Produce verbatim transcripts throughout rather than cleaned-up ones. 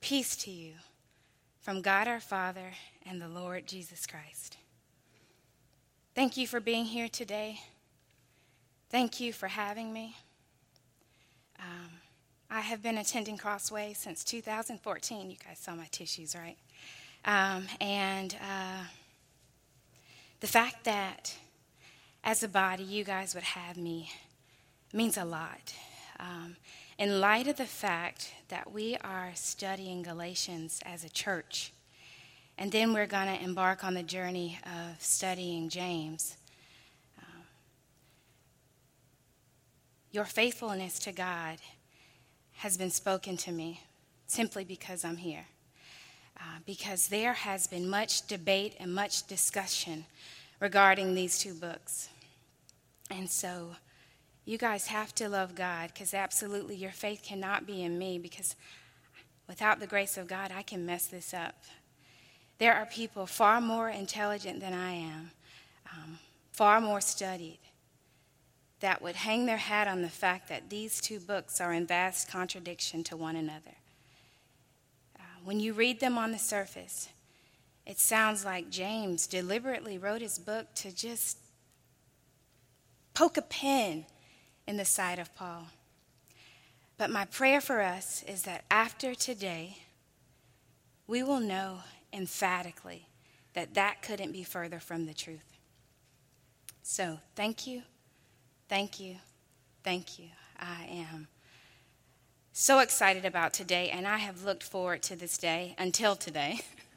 Peace to you from God our Father and the Lord Jesus Christ. Thank you for being here today. Thank you for having me. Um, I have been attending Crossway since two thousand fourteen. You guys saw my tissues, right? Um, and uh, the fact that as a body you guys would have me means a lot. Um, in light of the fact that we are studying Galatians as a church, and then we're going to embark on the journey of studying James, um, your faithfulness to God has been spoken to me simply because I'm here. Uh, because there has been much debate and much discussion regarding these two books. And so you guys have to love God, because absolutely your faith cannot be in me, because without the grace of God, I can mess this up. There are people far more intelligent than I am, um, far more studied, that would hang their hat on the fact that these two books are in vast contradiction to one another. Uh, when you read them on the surface, it sounds like James deliberately wrote his book to just poke a pin in the side of Paul. But my prayer for us is that after today, we will know emphatically that that couldn't be further from the truth. So thank you, thank you, thank you. I am so excited about today, and I have looked forward to this day until today.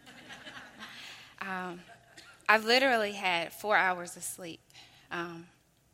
um, I've literally had four hours of sleep. Um,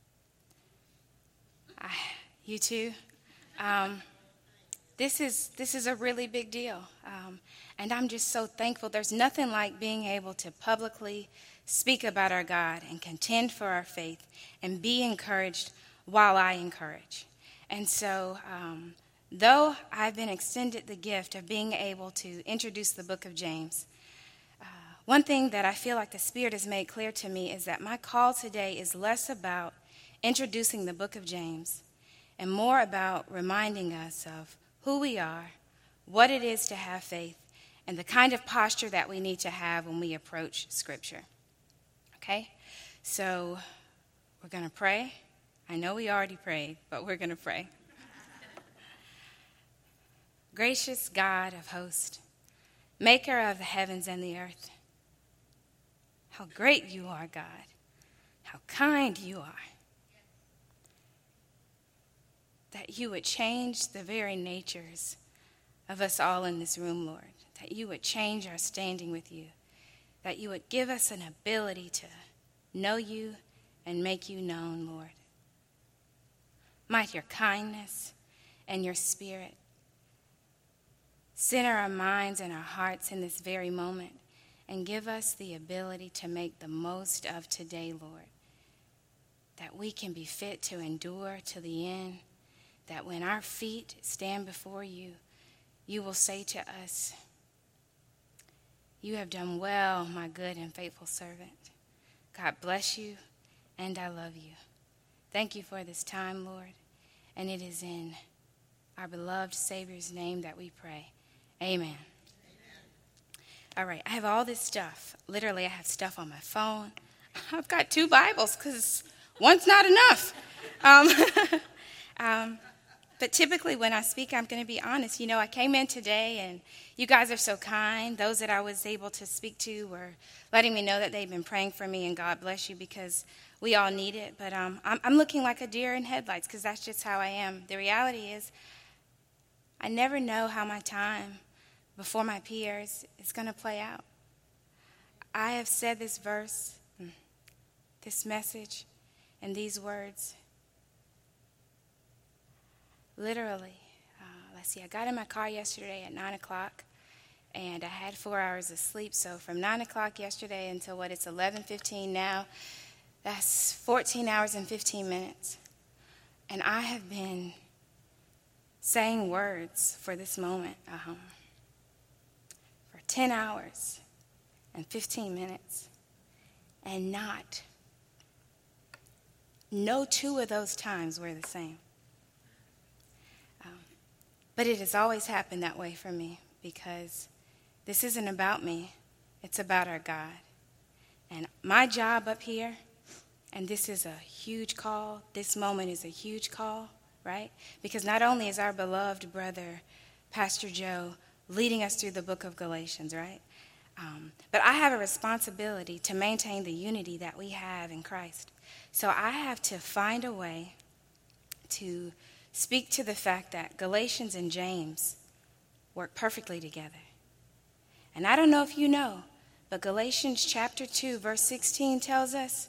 I, you too? Um, this is this is a really big deal, um, and I'm just so thankful. There's nothing like being able to publicly speak about our God and contend for our faith and be encouraged while I encourage. And so, um, though I've been extended the gift of being able to introduce the book of James, uh, one thing that I feel like the Spirit has made clear to me is that my call today is less about introducing the book of James and more about reminding us of who we are, what it is to have faith, and the kind of posture that we need to have when we approach Scripture. Okay? So we're going to pray. I know we already prayed, but we're going to pray. Gracious God of hosts, maker of the heavens and the earth, how great you are, God. How kind you are. That you would change the very natures of us all in this room, Lord. That you would change our standing with you. That you would give us an ability to know you and make you known, Lord. Might your kindness and your Spirit center our minds and our hearts in this very moment and give us the ability to make the most of today, Lord. That we can be fit to endure to the end. That when our feet stand before you, you will say to us, you have done well, my good and faithful servant. God bless you, and I love you. Thank you for this time, Lord. And it is in our beloved Savior's name that we pray. Amen. Amen. All right, I have all this stuff. Literally, I have stuff on my phone. I've got two Bibles because one's not enough. Um, um, But typically when I speak, I'm going to be honest. You know, I came in today, and you guys are so kind. Those that I was able to speak to were letting me know that they've been praying for me, and God bless you, because we all need it. But um, I'm, I'm looking like a deer in headlights, because that's just how I am. The reality is I never know how my time before my peers is going to play out. I have said this verse, this message, and these words literally, uh, let's see, I got in my car yesterday at nine o'clock, and I had four hours of sleep. So from nine o'clock yesterday until what, it's eleven fifteen now, that's fourteen hours and fifteen minutes. And I have been saying words for this moment um, for ten hours and fifteen minutes, and not, no two of those times were the same. But it has always happened that way for me. because this isn't about me. It's about our God. And my job up here, and this is a huge call, this moment is a huge call, right? Because not only is our beloved brother, Pastor Joe, leading us through the book of Galatians, right? Um, but I have a responsibility to maintain the unity that we have in Christ. So I have to find a way to speak to the fact that Galatians and James work perfectly together. And I don't know if you know, but Galatians chapter two, verse sixteen tells us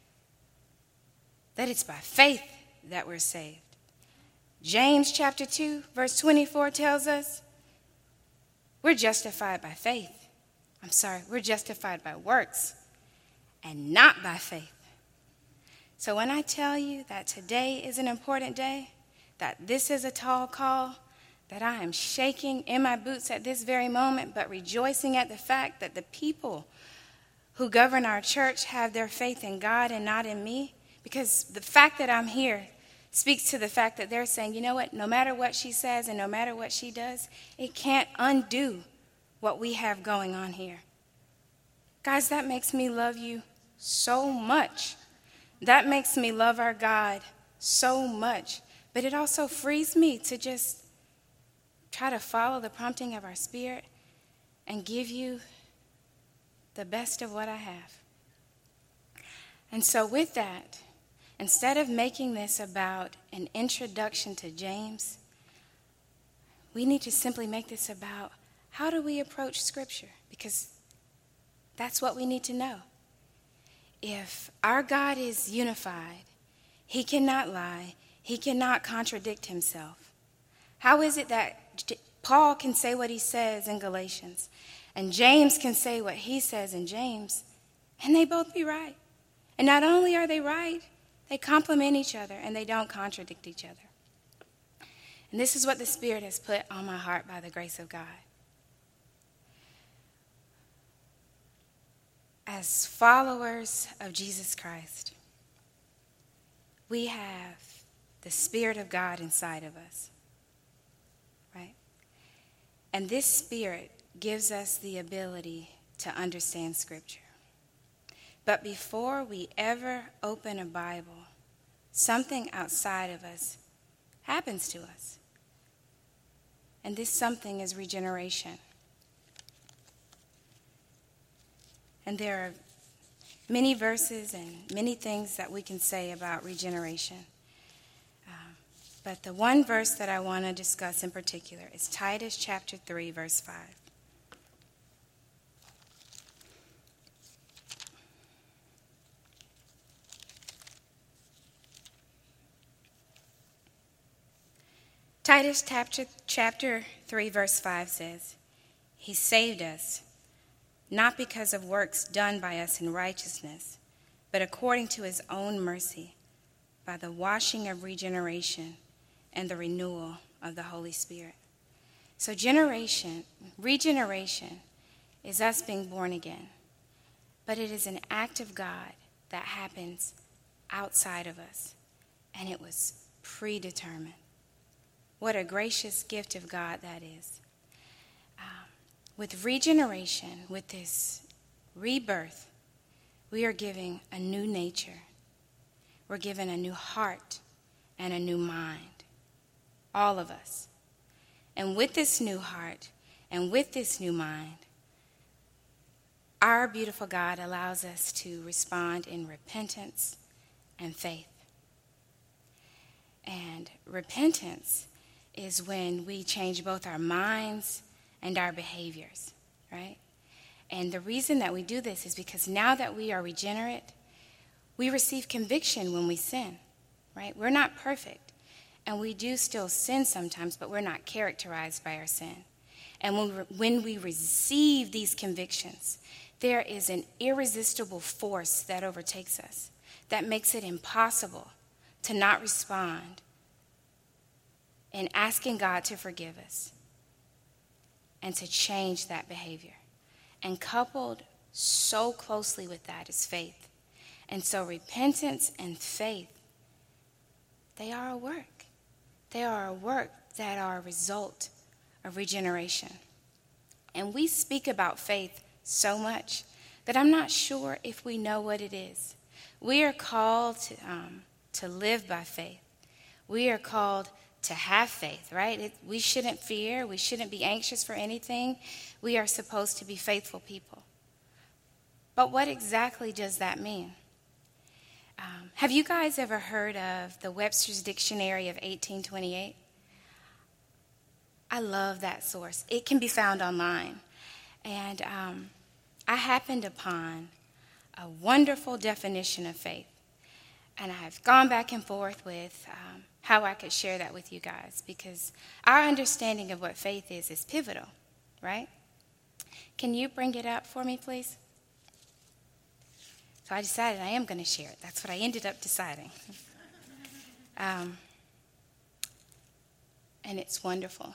that it's by faith that we're saved. James chapter two, verse twenty-four tells us we're justified by faith. I'm sorry, we're justified by works and not by faith. So when I tell you that today is an important day, that this is a tall call, that I am shaking in my boots at this very moment, but rejoicing at the fact that the people who govern our church have their faith in God and not in me, because the fact that I'm here speaks to the fact that they're saying, you know what, no matter what she says and no matter what she does, it can't undo what we have going on here. Guys, that makes me love you so much. That makes me love our God so much. But it also frees me to just try to follow the prompting of our spirit and give you the best of what I have. And so with that, instead of making this about an introduction to James, we need to simply make this about how do we approach Scripture? Because that's what we need to know. If our God is unified, he cannot lie, he cannot contradict himself. How is it that Paul can say what he says in Galatians, and James can say what he says in James, and they both be right? And not only are they right, they complement each other, and they don't contradict each other. And this is what the Spirit has put on my heart by the grace of God. As followers of Jesus Christ, we have the Spirit of God inside of us, right? And this Spirit gives us the ability to understand Scripture. But before we ever open a Bible, something outside of us happens to us. And this something is regeneration. And there are many verses and many things that we can say about regeneration. Um, but the one verse that I want to discuss in particular is Titus chapter three, verse five. Titus chapter, chapter three, verse five says, he saved us, not because of works done by us in righteousness, but according to his own mercy, by the washing of regeneration and the renewal of the Holy Spirit. So generation, regeneration is us being born again, but it is an act of God that happens outside of us, and it was predetermined. What a gracious gift of God that is. Um, with regeneration, with this rebirth, we are giving a new nature. We're given a new heart and a new mind. All of us. And with this new heart and with this new mind, our beautiful God allows us to respond in repentance and faith. And repentance is when we change both our minds and our behaviors, right? And the reason that we do this is because now that we are regenerate, we receive conviction when we sin, right? We're not perfect, and we do still sin sometimes, but we're not characterized by our sin. And when, we, when we receive these convictions, there is an irresistible force that overtakes us that makes it impossible to not respond in asking God to forgive us and to change that behavior. And coupled so closely with that is faith. And so repentance and faith, they are a work. They are a work that are a result of regeneration. And we speak about faith so much that I'm not sure if we know what it is. We are called to, um, to live by faith. We are called to have faith, right? It, we shouldn't fear. We shouldn't be anxious for anything. We are supposed to be faithful people. But what exactly does that mean? Um, have you guys ever heard of the Webster's Dictionary of eighteen twenty-eight? I love that source. It can be found online. And um, I happened upon a wonderful definition of faith. And I've gone back and forth with um, how I could share that with you guys, because our understanding of what faith is is pivotal, right? Can you bring it up for me, please? So I decided I am going to share it. That's what I ended up deciding. Um, and it's wonderful.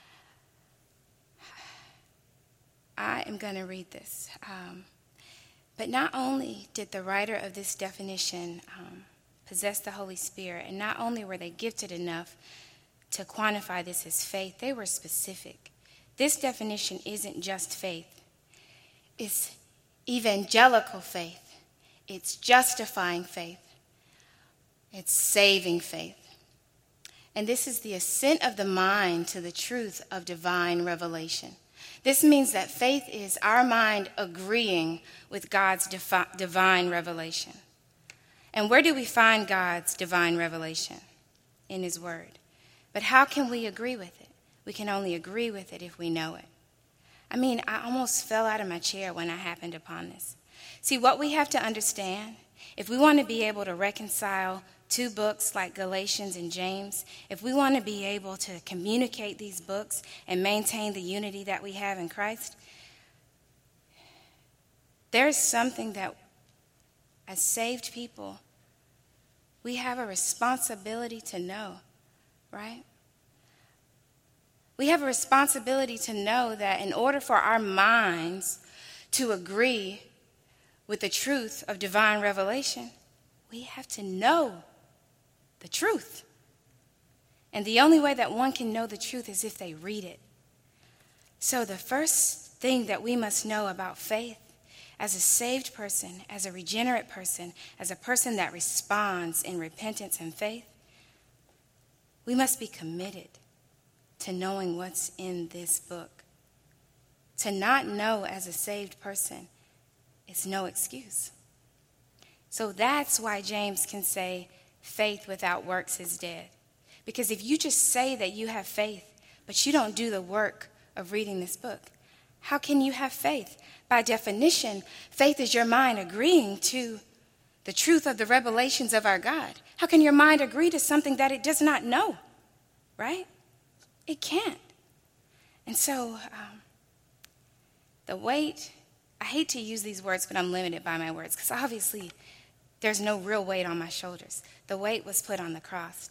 I am going to read this. Um, but not only did the writer of this definition um, possess the Holy Spirit, and not only were they gifted enough to quantify this as faith, they were specific. This definition isn't just faith. It's evangelical faith. It's justifying faith. It's saving faith. And this is the assent of the mind to the truth of divine revelation. This means that faith is our mind agreeing with God's defi- divine revelation. And where do we find God's divine revelation? In His Word. But how can we agree with it? We can only agree with it if we know it. I mean, I almost fell out of my chair when I happened upon this. See, what we have to understand, if we want to be able to reconcile two books like Galatians and James, if we want to be able to communicate these books and maintain the unity that we have in Christ, there's something that, as saved people, we have a responsibility to know, right? We have a responsibility to know that in order for our minds to agree with the truth of divine revelation, we have to know the truth. And the only way that one can know the truth is if they read it. So the first thing that we must know about faith, as a saved person, as a regenerate person, as a person that responds in repentance and faith, we must be committed to knowing what's in this book. To not know as a saved person is no excuse. So that's why James can say faith without works is dead. Because if you just say that you have faith, but you don't do the work of reading this book, how can you have faith? By definition, faith is your mind agreeing to the truth of the revelations of our God. How can your mind agree to something that it does not know? Right? It can't. And so, um, the weight, I hate to use these words, but I'm limited by my words, because obviously there's no real weight on my shoulders. The weight was put on the cross.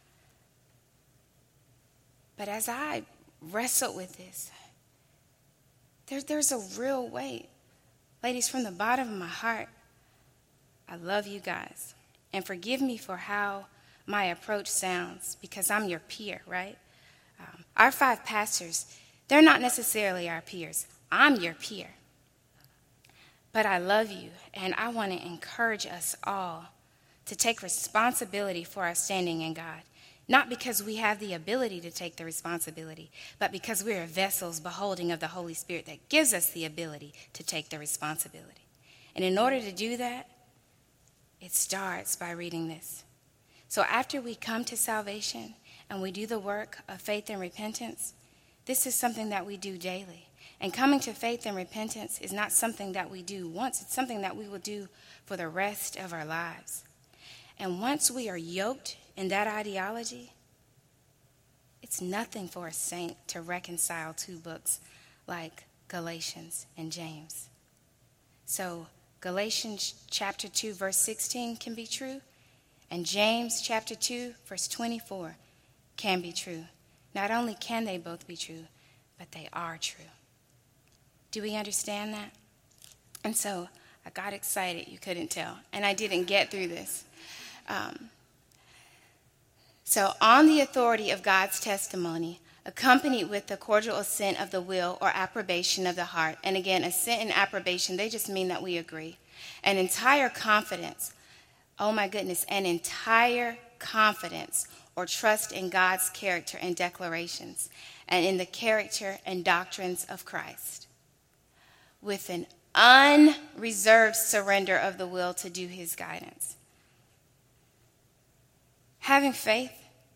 But as I wrestled with this, there, there's a real weight. Ladies, from the bottom of my heart, I love you guys. And forgive me for how my approach sounds, because I'm your peer, right? Um, our five pastors, they're not necessarily our peers. I'm your peer. But I love you, and I want to encourage us all to take responsibility for our standing in God. Not because we have the ability to take the responsibility, but because we are vessels beholding of the Holy Spirit that gives us the ability to take the responsibility. And in order to do that, it starts by reading this. So after we come to salvation and we do the work of faith and repentance, this is something that we do daily. And coming to faith and repentance is not something that we do once. It's something that we will do for the rest of our lives. And once we are yoked in that ideology, it's nothing for a saint to reconcile two books like Galatians and James. So Galatians chapter two, verse sixteen can be true, and James chapter two, verse twenty-four can be true. Not only can they both be true, but they are true. Do we understand that? And so I got excited, you couldn't tell, and I didn't get through this. Um, so on the authority of God's testimony, accompanied with the cordial assent of the will or approbation of the heart. And again, assent and approbation, they just mean that we agree. An entire confidence, oh my goodness, an entire confidence or trust in God's character and declarations and in the character and doctrines of Christ, with an unreserved surrender of the will to do his guidance. Having faith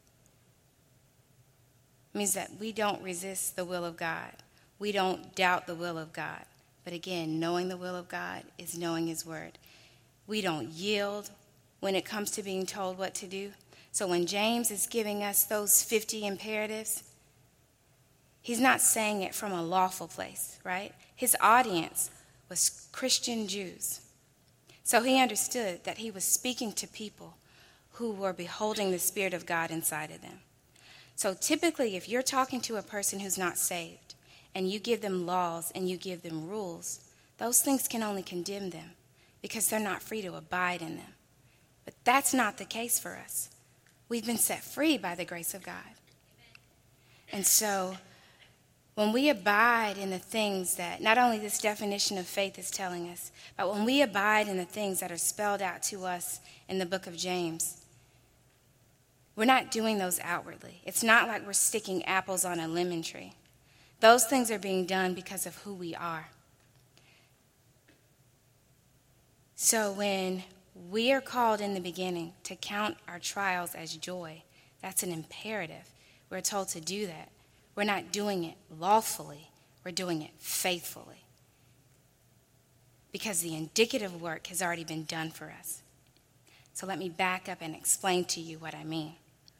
means that we don't resist the will of God. We don't doubt the will of God. But again, knowing the will of God is knowing his word. We don't yield when it comes to being told what to do. So when James is giving us those fifty imperatives, he's not saying it from a lawful place, right? His audience was Christian Jews. So he understood that he was speaking to people who were beholding the Spirit of God inside of them. So typically, if you're talking to a person who's not saved and you give them laws and you give them rules, those things can only condemn them because they're not free to abide in them. But that's not the case for us. We've been set free by the grace of God. And so when we abide in the things that not only this definition of faith is telling us, but when we abide in the things that are spelled out to us in the book of James, we're not doing those outwardly. It's not like we're sticking apples on a lemon tree. Those things are being done because of who we are. So when we are called in the beginning to count our trials as joy, that's an imperative. We're told to do that. We're not doing it lawfully. We're doing it faithfully. Because the indicative work has already been done for us. So let me back up and explain to you what I mean.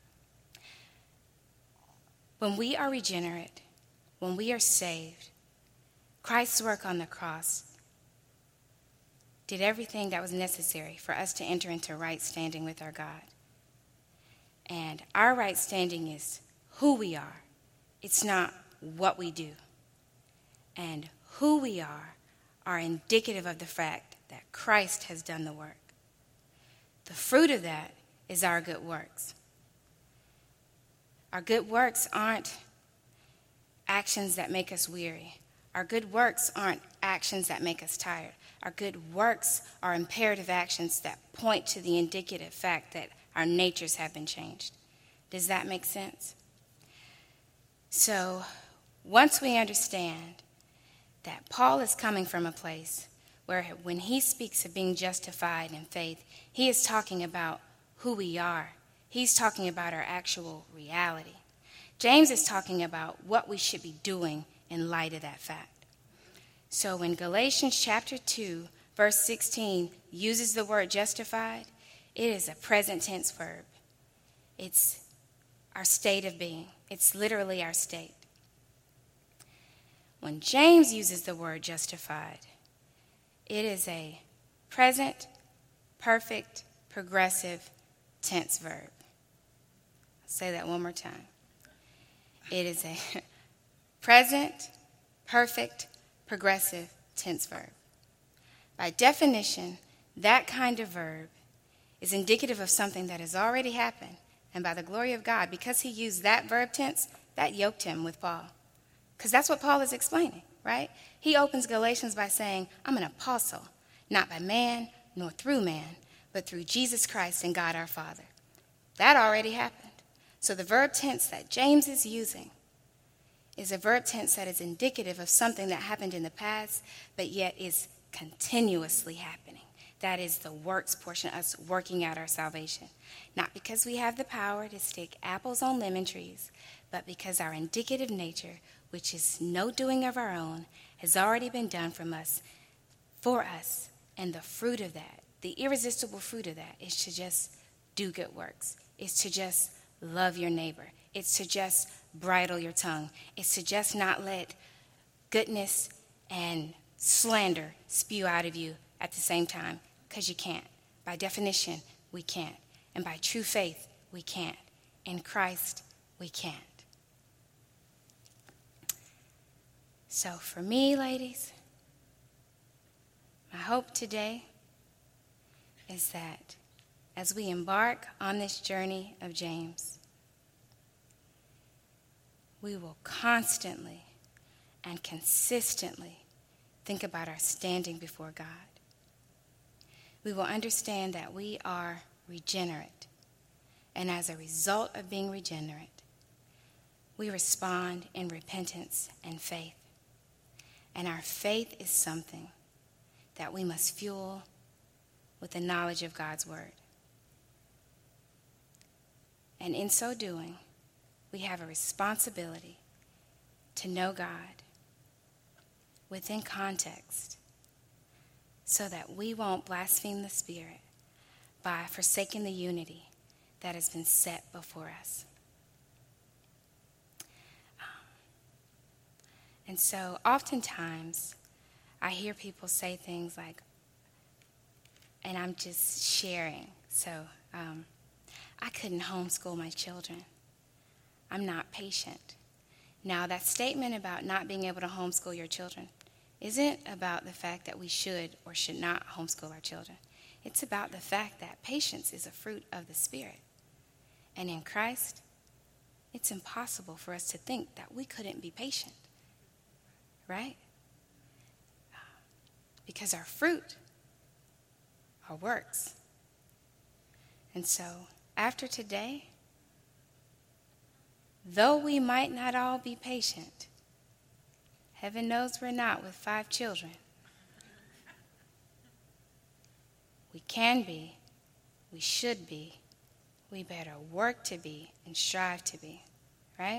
When we are regenerate, when we are saved, Christ's work on the cross did everything that was necessary for us to enter into right standing with our God. And our right standing is who we are. It's not what we do. And who we are are indicative of the fact that Christ has done the work. The fruit of that is our good works. Our good works aren't actions that make us weary. Our good works aren't actions that make us tired. Our good works are imperative actions that point to the indicative fact that our natures have been changed. Does that make sense? So, once we understand that Paul is coming from a place where when he speaks of being justified in faith, he is talking about who we are. He's talking about our actual reality. James is talking about what we should be doing in light of that fact. So when Galatians chapter two, verse sixteen uses the word justified, it is a present tense verb. It's our state of being. It's literally our state. When James uses the word justified, it is a present, perfect, progressive tense verb. I'll say that one more time. It is a present, perfect, progressive tense verb. By definition, that kind of verb is indicative of something that has already happened. And by the glory of God, because he used that verb tense, that yoked him with Paul. Because that's what Paul is explaining, right? He opens Galatians by saying, I'm an apostle, not by man nor through man, but through Jesus Christ and God our Father. That already happened. So the verb tense that James is using is a verb tense that is indicative of something that happened in the past, but yet is continuously happening. That is the works portion, us working out our salvation. Not because we have the power to stick apples on lemon trees, but because our indicative nature, which is no doing of our own, has already been done from us, for us. And the fruit of that, the irresistible fruit of that, is to just do good works. It's to just love your neighbor. It's to just bridle your tongue. It's to just not let goodness and slander spew out of you at the same time, because you can't. By definition, we can't. And by true faith, we can't. In Christ, we can't. So for me, ladies, my hope today is that as we embark on this journey of James, we will constantly and consistently think about our standing before God. We will understand that we are regenerate, and as a result of being regenerate, we respond in repentance and faith. And our faith is something that we must fuel with the knowledge of God's word. And in so doing, we have a responsibility to know God within context so that we won't blaspheme the Spirit by forsaking the unity that has been set before us. And so oftentimes I hear people say things like, and I'm just sharing, so um, I couldn't homeschool my children. I'm not patient. Now, that statement about not being able to homeschool your children isn't about the fact that we should or should not homeschool our children. It's about the fact that patience is a fruit of the Spirit. And in Christ, it's impossible for us to think that we couldn't be patient, right? Because our fruit are works. And so, after today, though we might not all be patient, heaven knows we're not with five children. We can be, we should be, we better work to be and strive to be, right?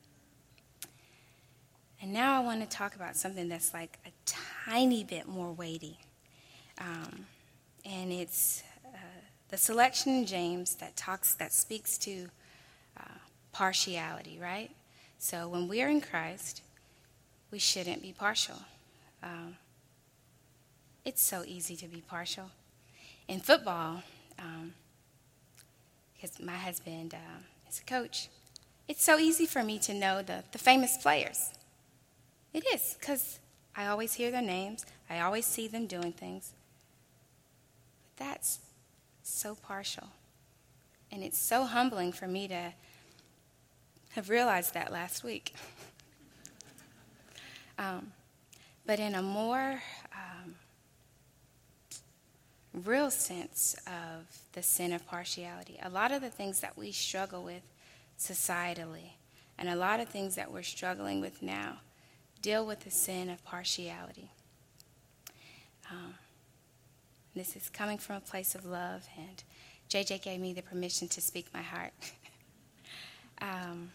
And now I want to talk about something that's like a tiny bit more weighty. Um, and it's uh, the selection in James that talks, that speaks to uh, partiality, right? So when we are in Christ, we shouldn't be partial. Um, it's so easy to be partial. In football, um, because my husband uh, is a coach, it's so easy for me to know the, the famous players. It is, because I always hear their names. I always see them doing things. But that's so partial. And it's so humbling for me to have realized that last week. um, but in a more um, real sense of the sin of partiality, a lot of the things that we struggle with societally and a lot of things that we're struggling with now deal with the sin of partiality. Um, this is coming from a place of love, and J J gave me the permission to speak my heart. um,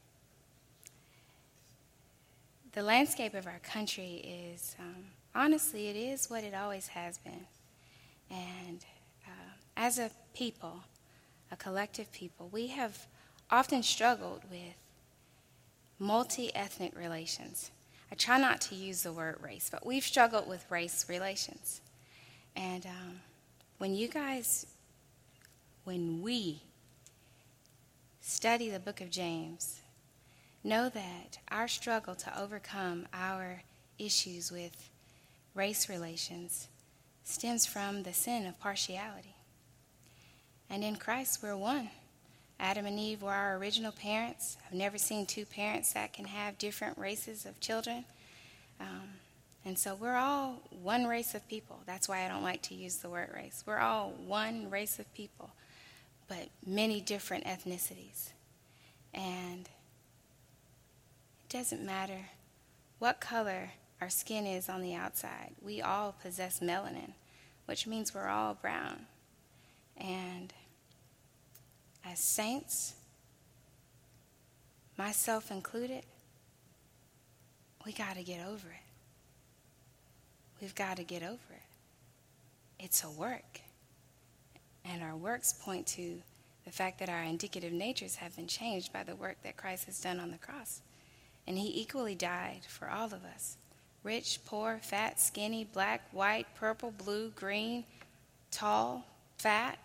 the landscape of our country is, um, honestly, it is what it always has been. And uh, as a people, a collective people, we have often struggled with multi-ethnic relations. I try not to use the word race, but we've struggled with race relations. And um, when you guys, when we study the book of James, know that our struggle to overcome our issues with race relations stems from the sin of partiality. And in Christ, we're one. Adam and Eve were our original parents. I've never seen two parents that can have different races of children. Um, and so we're all one race of people. That's why I don't like to use the word race. We're all one race of people, but many different ethnicities. And it doesn't matter what color our skin is on the outside. We all possess melanin, which means we're all brown. And as saints, myself included, we got to get over it. We've got to get over it. It's a work. And our works point to the fact that our indicative natures have been changed by the work that Christ has done on the cross. And he equally died for all of us. Rich, poor, fat, skinny, black, white, purple, blue, green, tall, fat.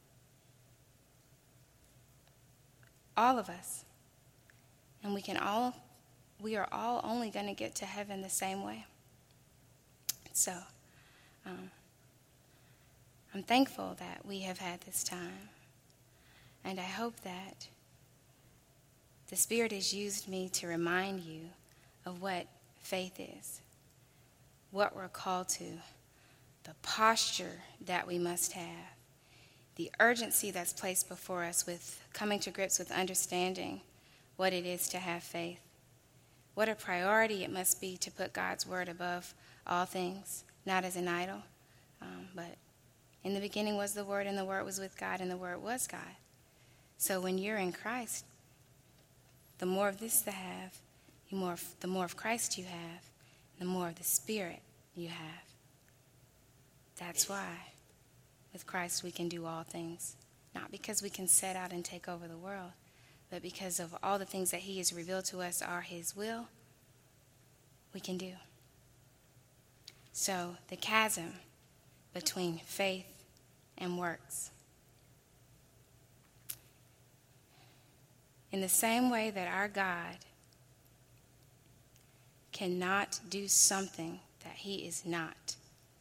All of us. And we can all, we are all only going to get to heaven the same way. So, um, I'm thankful that we have had this time. And I hope that the Spirit has used me to remind you of what faith is, what we're called to, the posture that we must have, the urgency that's placed before us with coming to grips with understanding what it is to have faith, what a priority it must be to put God's word above all things, not as an idol, um, but in the beginning was the Word, and the Word was with God, and the Word was God. So when you're in Christ, the more of this to have, you more, the more of Christ you have, the more of the Spirit you have. That's why with Christ we can do all things, not because we can set out and take over the world, but because of all the things that he has revealed to us are his will, we can do. So the chasm between faith and works. In the same way that our God cannot do something that he is not.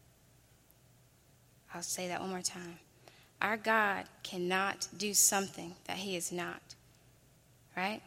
I'll say that one more time. Our God cannot do something that he is not. Right?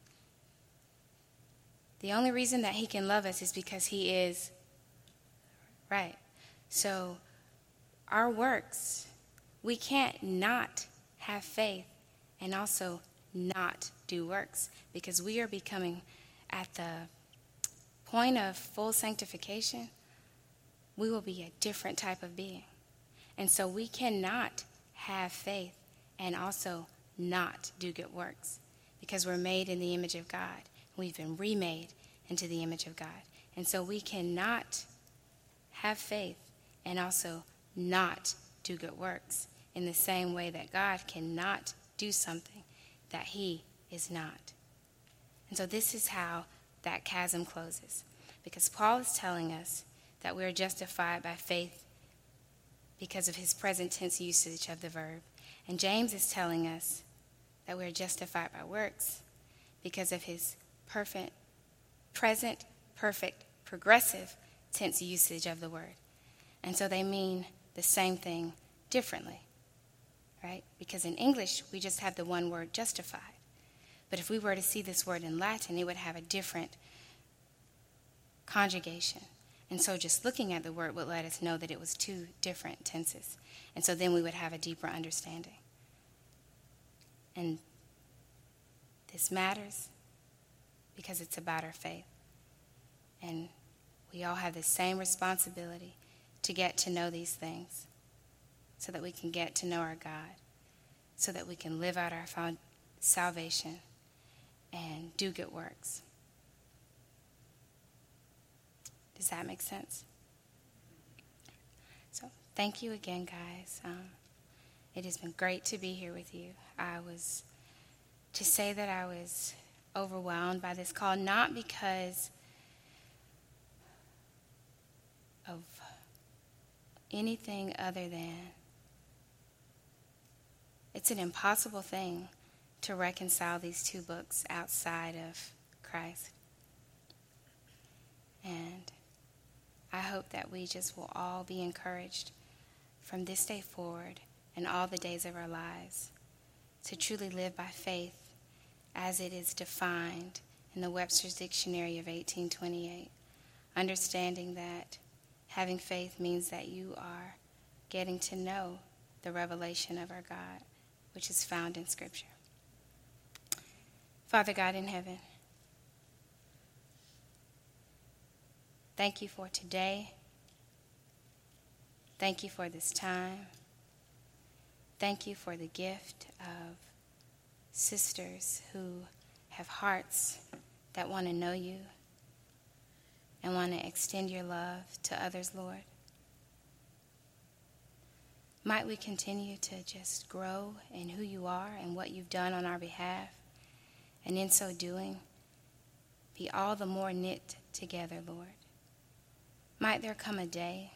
The only reason that he can love us is because he is right. So our works, we can't not have faith and also not do works, because we are becoming at the point of full sanctification, we will be a different type of being. And so we cannot have faith and also not do good works, because we're made in the image of God. We've been remade into the image of God. And so we cannot have faith and also not do good works in the same way that God cannot do something that he is not. And so this is how that chasm closes. Because Paul is telling us that we are justified by faith because of his present tense usage of the verb. And James is telling us that we are justified by works because of his perfect, present, perfect, progressive tense usage of the word. And so they mean the same thing differently, right? Because in English, we just have the one word justified. But if we were to see this word in Latin, it would have a different conjugation. And so just looking at the word would let us know that it was two different tenses. And so then we would have a deeper understanding. And this matters because it's about our faith. And we all have the same responsibility to get to know these things so that we can get to know our God, so that we can live out our found salvation and do good works. Does that make sense? So thank you again, guys. Um, it has been great to be here with you. I was, to say that I was overwhelmed by this call, not because of anything other than it's an impossible thing to reconcile these two books outside of Christ. And I hope that we just will all be encouraged from this day forward and all the days of our lives to truly live by faith as it is defined in the Webster's Dictionary of eighteen twenty-eight, understanding that having faith means that you are getting to know the revelation of our God, which is found in Scripture. Father God in heaven, thank you for today. Thank you for this time. Thank you for the gift of sisters who have hearts that want to know you and want to extend your love to others, Lord. Might we continue to just grow in who you are and what you've done on our behalf, and in so doing, be all the more knit together, Lord. Might there come a day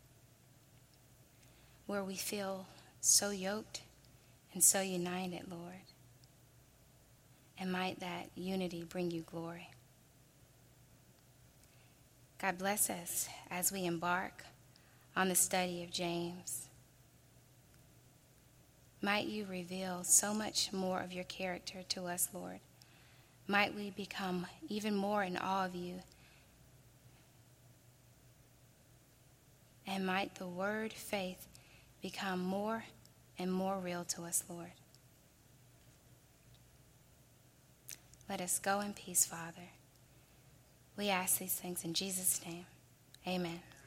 where we feel so yoked and so united, Lord, and might that unity bring you glory. God bless us as we embark on the study of James. Might you reveal so much more of your character to us, Lord, Might we become even more in awe of you. And might the word faith become more and more real to us, Lord. Let us go in peace, Father. We ask these things in Jesus' name. Amen.